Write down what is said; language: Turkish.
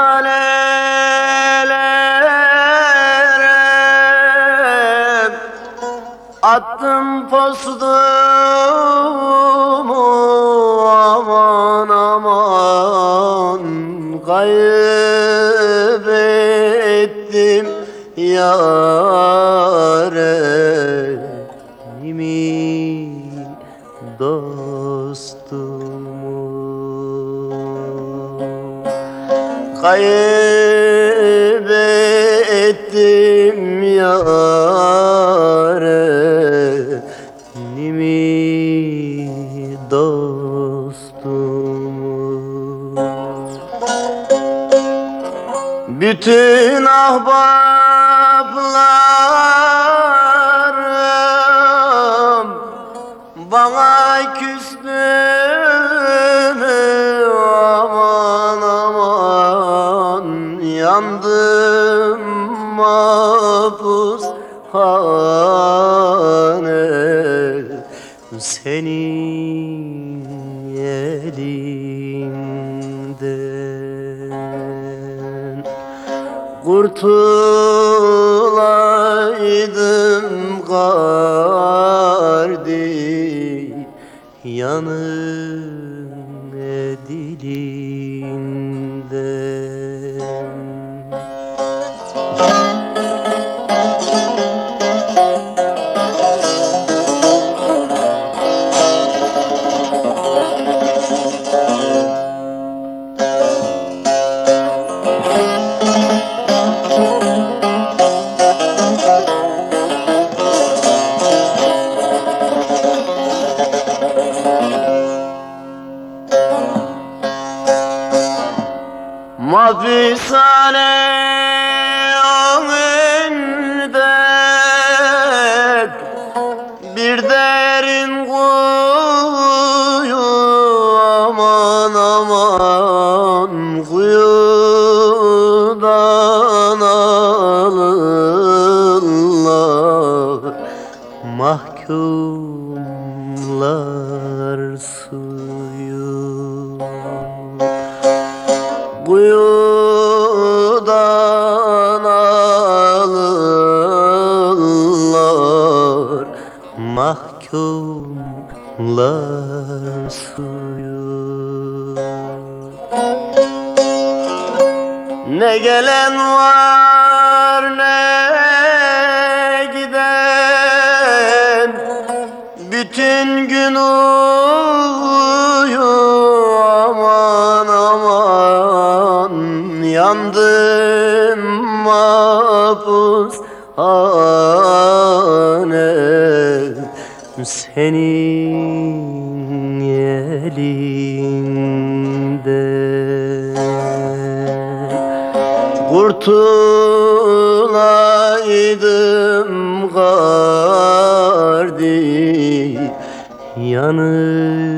şelalelere attım postumu, aman aman kaybettim yarimi, dostumu. Kaybettim yarimi, dostumu. Bütün ahbaplarım bana küstü mü, aman aman yandım mapushane senin elinden. Kurtulaydım gardiyanın dilinden. Mahpushane önünde bir derin kuyu, aman aman kuyudan alırlar mahkumlar suyu. Kuyudan alırlar mahkumlar suyu. Ne gelen var ne giden, bütün gün uyu, aman aman yandım mapushane senin elinden. Kurtulaydım gardiyanın